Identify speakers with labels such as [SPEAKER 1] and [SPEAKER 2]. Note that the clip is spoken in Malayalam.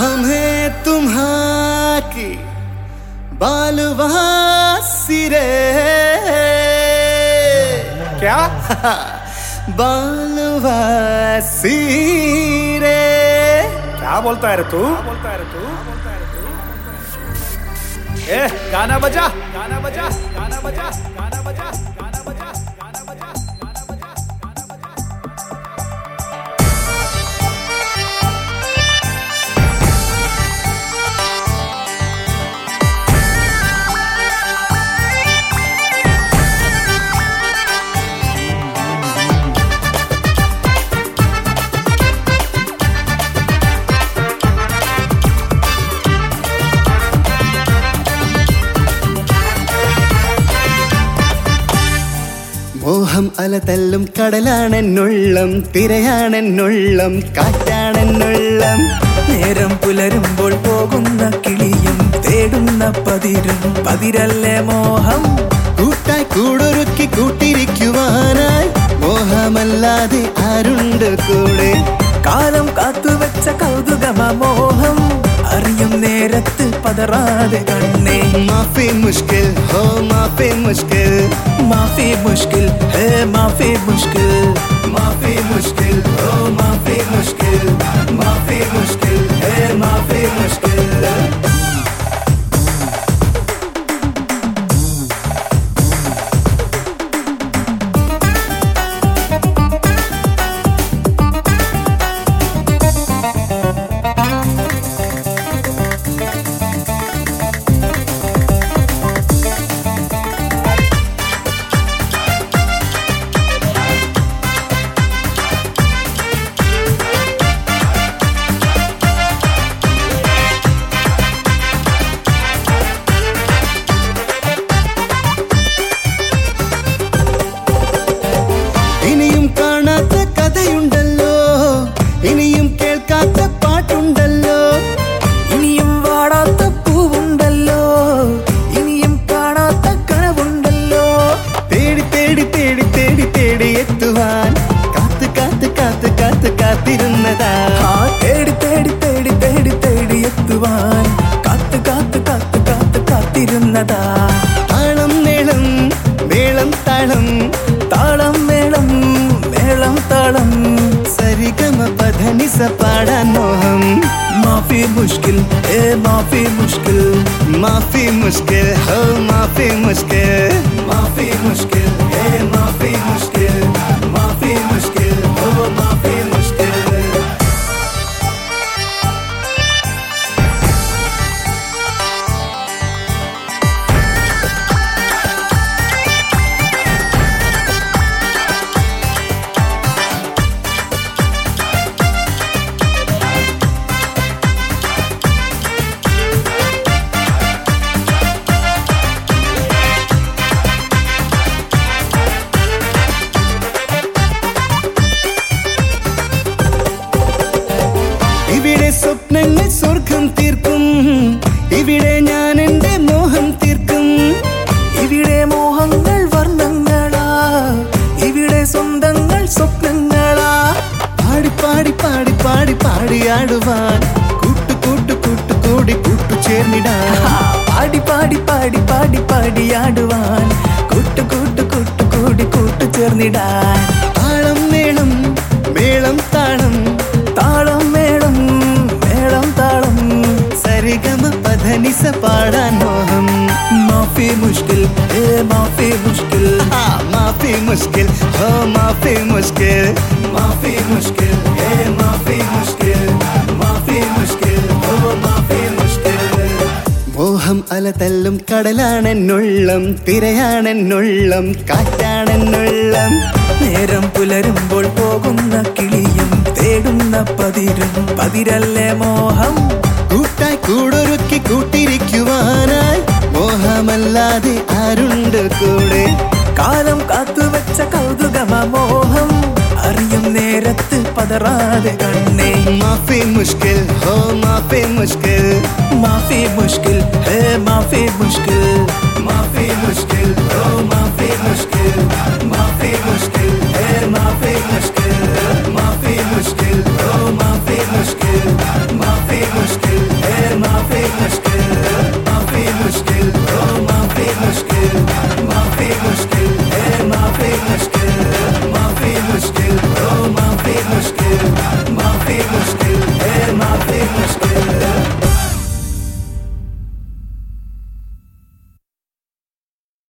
[SPEAKER 1] हम हैं तुम्हारी बालवासी रे। क्या? बालवासी रे।
[SPEAKER 2] क्या बोलता है रे तू? ए गाना बजा, गाना बजा, गाना बजा, गाना बजा, गाना बजा, गाना बजा, गाना बजा, गाना बजा।
[SPEAKER 1] മോഹം അലതല്ലും കടലാണെന്നുള്ളം, തിരയാണെന്നുള്ളം, കാറ്റാണെന്നുള്ളം.
[SPEAKER 3] നേരം പുലരുമ്പോൾ പോകുന്ന കിളിയും തേടുന്ന പതിരും പതിരല്ലേ മോഹം.
[SPEAKER 1] കൂട്ടായി കൂടൊരുക്കി കൂട്ടിരിക്കുവാനായി മോഹമല്ലാതെ ആരുണ്ട് കൂടെ?
[SPEAKER 3] കാലം കാത്തുവെച്ച കൗതുകമാ മോഹം, അറിയും നേരത്ത് പതറാതെ കണ്ണേ.
[SPEAKER 1] മാഫി മുഷ്കിൽ ഹോ മാഫി മുഷ്കിൽ,
[SPEAKER 3] മാഫി മുഷ്കിൽ ഹേ മാഫി മുഷ്കിൽ,
[SPEAKER 1] മാഫി മുഷ്കിൽ ഹോ മാഫി മുഷ്കിൽ, മാഫി മുഷ്കിൽ ഹേ മാഫി മുഷ്കിൽ. ഇനിയും കാണാത്ത കഥയുണ്ടല്ലോ, ഇനിയും കേൾക്കാത്ത പാട്ടുണ്ടല്ലോ,
[SPEAKER 3] ഇനിയും വാടാത്ത പൂവുണ്ടല്ലോ, ഇനിയും കാണാത്ത കനവുണ്ടല്ലോ.
[SPEAKER 1] തേടി തേടി തേടി തേടി തേടി എത്തുവാൻ കാത്ത് കാത്ത് കാത്ത് കാത്ത് കാത്തിരുന്നതാ.
[SPEAKER 3] ആ തേടി തേടി തേടി തേടി തേടി എത്തുവാൻ കാത്ത് കാത്ത് കാത്ത് കാത്ത് കാത്തിരുന്നതാ.
[SPEAKER 1] താളം മേളം മേളം താളം,
[SPEAKER 3] താളം മേളം മേളം താളം,
[SPEAKER 1] സരിഗമ പധനിസ പാടാൻ മോഹം.
[SPEAKER 3] മാഫി മുഷ്കിൽ ഏ മാഫി മുഷ്കിൽ,
[SPEAKER 1] മാഫി മുഷ്കിൽ ഹോ മാഫി മുഷ്കിൽ, മാഫി മുഷ്കിൽ ഹേ മാഫി മുഷ്കിൽ, മാഫി മുഷ്കിൽ ഹോ മാഫി മുഷ്കിൽ. ഇവിടെ സ്വപ്നങ്ങൾ സ്വർഗം തീർക്കും, ഇവിടെ ഞാൻ എന്റെ മോഹം തീർക്കും.
[SPEAKER 3] ഇവിടെ മോഹങ്ങൾ വർണ്ണങ്ങളാ, ഇവിടെ സ്വന്തങ്ങൾ സ്വപ്നങ്ങളാ.
[SPEAKER 1] പാടി പാടി പാടി പാടി പാടിയാടുവാൻ കൂട്ടു കൂട്ടു കൂട്ടു കൂടി കൂട്ടു ചേർന്നിടാൻ.
[SPEAKER 3] പാടി പാടി പാടി പാടി പാടിയാടുവാൻ കൂട്ടു കൂട്ടു കൂട്ടു കൂടി കൂട്ടു ചേർന്നിടാൻ.
[SPEAKER 1] താളം മേളം മേളം താളം,
[SPEAKER 3] താളം മേളം മേളം താളം,
[SPEAKER 1] സരിഗമ പധനിസ പാടാൻ മോഹം.
[SPEAKER 3] മാഫി മുഷ്കിൽ ഏ മാഫി മുഷ്കിൽ,
[SPEAKER 1] മാഫി മുഷ്കിൽ ഹോ മാഫി മുഷ്കിൽ, മാഫി മുഷ്കിൽ ഹേ മാഫി മുഷ്കിൽ, മാഫി മുഷ്കിൽ ഹോ മാഫി മുഷ്കിൽ. മോഹം അലതല്ലും കടലാണെന്നുള്ളം, തിരയാണെന്നുള്ളം, കാറ്റാണെന്നുള്ളം.
[SPEAKER 3] നേരം പുലരുമ്പോൾ പോകുന്ന കിളിയും തേടുന്ന പതിരും പതിരല്ലേ മോഹം.
[SPEAKER 1] കൂട്ടായി കൂടൊരുക്കി കൂട്ടിരിക്കുവാനായി മോഹമല്ലാതെ ആരുണ്ട് കൂടെ?
[SPEAKER 3] കാലം കാത്തുവെച്ച കൗതുകമാ മോഹം, അറിയും നേരത്ത് പതറാതെ കണ്ണേ.
[SPEAKER 1] മാഫി മുഷ്കിൽ ഹോ മാഫി മുഷ്കിൽ,
[SPEAKER 3] മാഫി മുഷ്കിൽ ഹേ മാഫി മുഷ്കിൽ,
[SPEAKER 1] മാഫി മുഷ്കിൽ ഹോ മാഫി മുഷ്കിൽ, മാഫി മുഷ്കിൽ ഹേ മാഫി മുഷ്കിൽ, മാഫി മുഷ്കിൽ ഹോ മാഫി മുഷ്കിൽ, മാഫി മുഷ്കിൽ मुश्किल